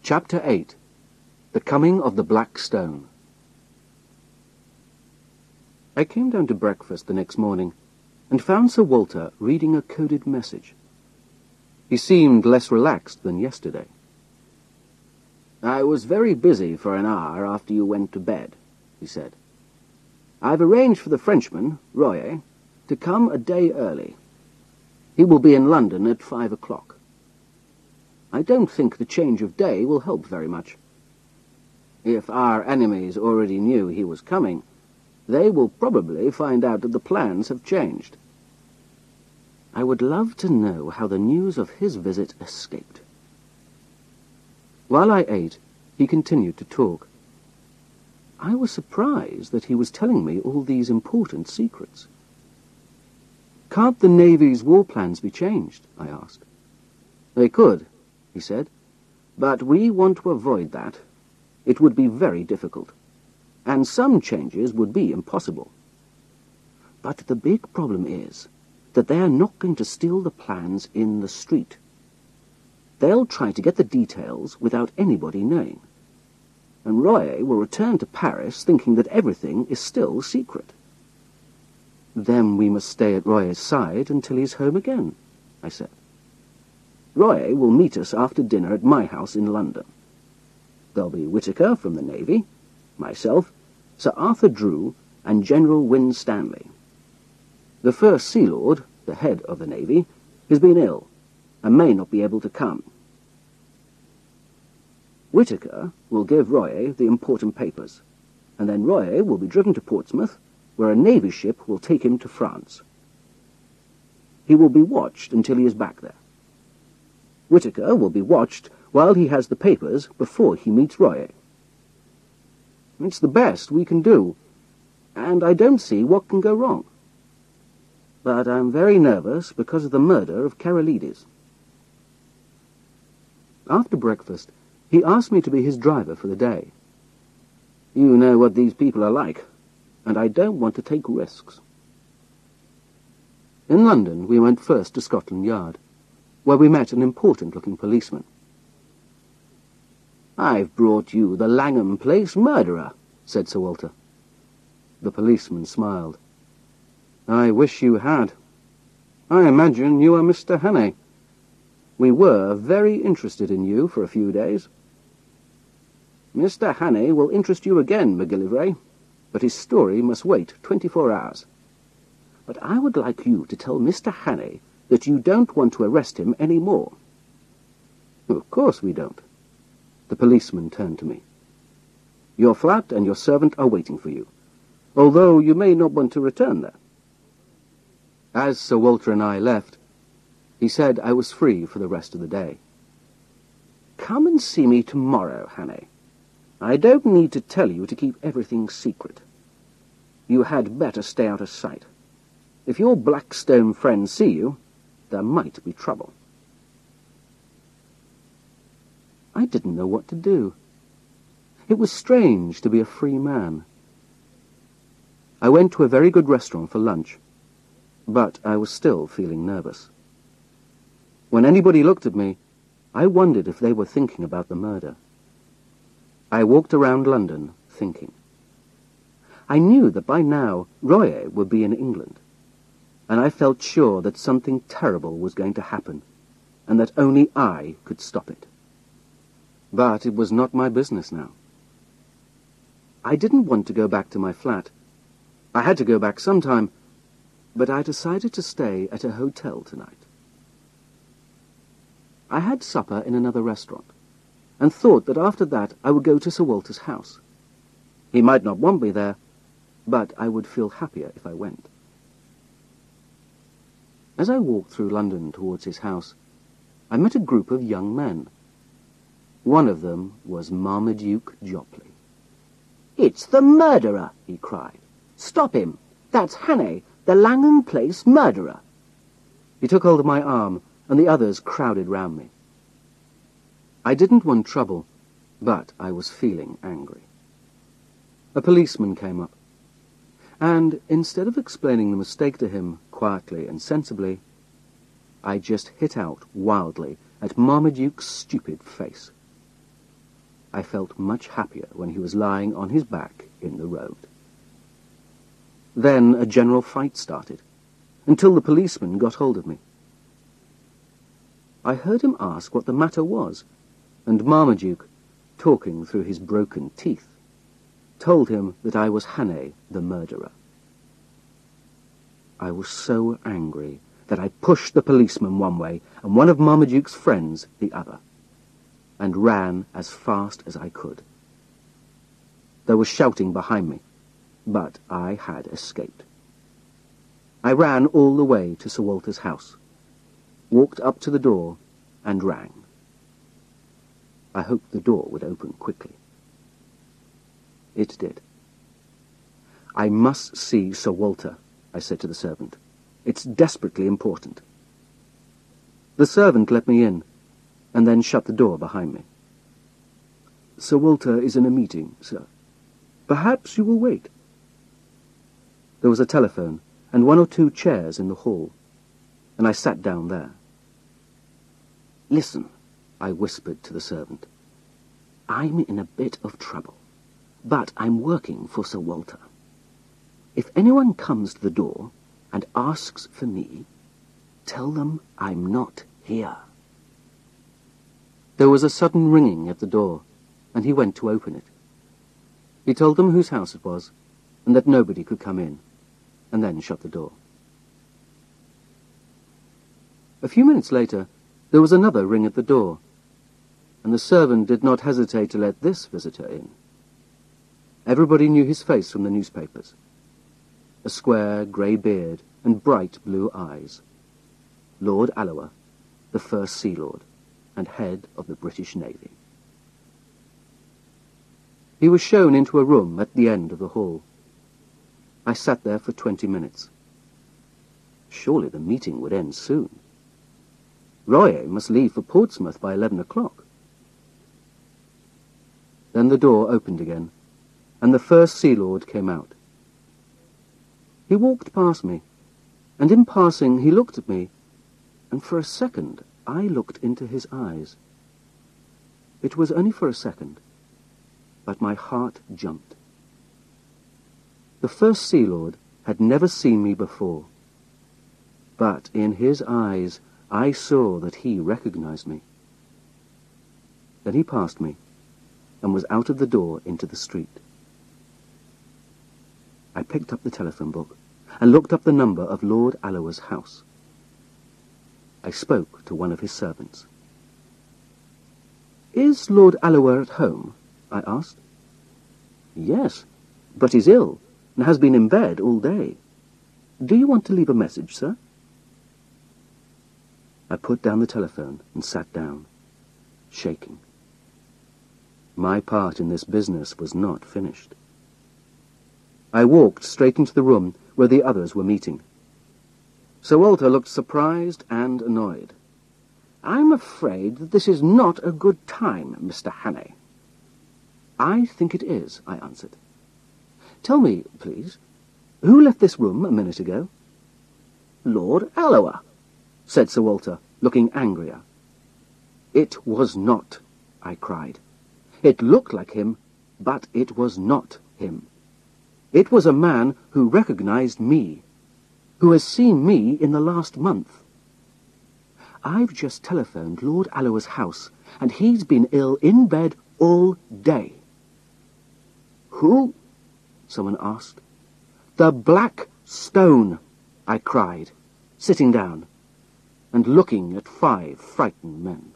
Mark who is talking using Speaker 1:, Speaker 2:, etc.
Speaker 1: Chapter 8. The Coming of the Black Stone. I came down to breakfast the next morning and found Sir Walter reading a coded message. He seemed less relaxed than yesterday.
Speaker 2: "I was very busy for an hour after you went to bed," he said. "I've arranged for the Frenchman, Royer, to come a day early. He will be in London at 5 o'clock. I don't think the change of day will help very much. If our enemies already knew he was coming, they will probably find out that the plans have changed. I would love to know how the news of his visit escaped." While I ate, he continued to talk. I was surprised that he was telling me all these important secrets. "Can't the Navy's war plans be changed?" I asked. "They could," he said, "but we want to avoid that. It would be very difficult, and some changes would be impossible. But the big problem is that they are not going to steal the plans in the street. They'll try to get the details without anybody knowing, and Royer will return to Paris thinking that everything is still secret."
Speaker 1: "Then we must stay at Royer's side until he's home again," I said.
Speaker 2: "Royer will meet us after dinner at my house in London. There'll be Whittaker from the Navy, myself, Sir Arthur Drew, and General Winstanley. The First Sea Lord, the head of the Navy, has been ill and may not be able to come. Whittaker will give Royer the important papers, and then Royer will be driven to Portsmouth, where a Navy ship will take him to France. He will be watched until he is back there. Whittaker will be watched while he has the papers before he meets Royer. It's the best we can do, and I don't see what can go wrong. But I'm very nervous because of the murder of Karolides."
Speaker 1: After breakfast, he asked me to be his driver for the day.
Speaker 2: "You know what these people are like, and I don't want to take risks."
Speaker 1: In London, we went first to Scotland Yard, where we met an important-looking policeman.
Speaker 2: "I've brought you the Langham Place murderer," said Sir Walter.
Speaker 1: The policeman smiled. "I wish you had. I imagine you are Mr. Hannay. We were very interested in you for a few days."
Speaker 2: "Mr. Hannay will interest you again, MacGillivray, but his story must wait 24 hours. But I would like you to tell Mr. Hannay that you don't want to arrest him any more."
Speaker 1: "Of course we don't." The policeman turned to me. "Your flat and your servant are waiting for you, although you may not want to return there." As Sir Walter and I left, he said I was free for the rest of the day.
Speaker 2: "Come and see me tomorrow, Hannay. I don't need to tell you to keep everything secret. You had better stay out of sight. If your Blackstone friends see you, there might be trouble."
Speaker 1: I didn't know what to do. It was strange to be a free man. I went to a very good restaurant for lunch, but I was still feeling nervous. When anybody looked at me, I wondered if they were thinking about the murder. I walked around London, thinking. I knew that by now Royer would be in England, and I felt sure that something terrible was going to happen, and that only I could stop it. But it was not my business now. I didn't want to go back to my flat. I had to go back sometime, but I decided to stay at a hotel tonight. I had supper in another restaurant, and thought that after that I would go to Sir Walter's house. He might not want me there, but I would feel happier if I went. As I walked through London towards his house, I met a group of young men. One of them was Marmaduke Jopley.
Speaker 2: "It's the murderer!" he cried. "Stop him! That's Hannay, the Langham Place murderer!"
Speaker 1: He took hold of my arm, and the others crowded round me. I didn't want trouble, but I was feeling angry. A policeman came up, and instead of explaining the mistake to him quietly and sensibly, I just hit out wildly at Marmaduke's stupid face. I felt much happier when he was lying on his back in the road. Then a general fight started, until the policeman got hold of me. I heard him ask what the matter was, and Marmaduke, talking through his broken teeth, told him that I was Hannay, the murderer. I was so angry that I pushed the policeman one way and one of Marmaduke's friends the other, and ran as fast as I could. There was shouting behind me, but I had escaped. I ran all the way to Sir Walter's house, walked up to the door, and rang. I hoped the door would open quickly. It did. "I must see Sir Walter," I said to the servant. "It's desperately important." The servant let me in, and then shut the door behind me. "Sir Walter is in a meeting, sir. Perhaps you will wait." There was a telephone and 1 or 2 chairs in the hall, and I sat down there. "Listen," I whispered to the servant. "I'm in a bit of trouble, but I'm working for Sir Walter. If anyone comes to the door and asks for me, tell them I'm not here." There was a sudden ringing at the door, and he went to open it. He told them whose house it was, and that nobody could come in, and then shut the door. A few minutes later, there was another ring at the door, and the servant did not hesitate to let this visitor in. Everybody knew his face from the newspapers. A square grey beard and bright blue eyes. Lord Alloa, the First Sea Lord, and head of the British Navy. He was shown into a room at the end of the hall. I sat there for 20 minutes. Surely the meeting would end soon. Royer must leave for Portsmouth by 11 o'clock. Then the door opened again, and the First Sea Lord came out. He walked past me, and in passing he looked at me, and for a second I looked into his eyes. It was only for a second, but my heart jumped. The First Sea Lord had never seen me before, but in his eyes I saw that he recognized me. Then he passed me, and was out of the door into the street. I picked up the telephone book and looked up the number of Lord Alloa's house. I spoke to one of his servants. "Is Lord Alloa at home?" I asked. "Yes, but he's ill and has been in bed all day. Do you want to leave a message, sir?" I put down the telephone and sat down, shaking. My part in this business was not finished. I walked straight into the room where the others were meeting. Sir Walter looked surprised and annoyed. "I'm afraid that this is not a good time, Mr. Hannay." "I think it is," I answered. "Tell me, please, who left this room a minute ago?" "Lord Alloa," said Sir Walter, looking angrier. "It was not," I cried. "It looked like him, but it was not him. It was a man who recognized me, who has seen me in the last month. I've just telephoned Lord Alloa's house, and he's been ill in bed all day." "Who?" someone asked. "The Black Stone," I cried, sitting down and looking at 5 frightened men.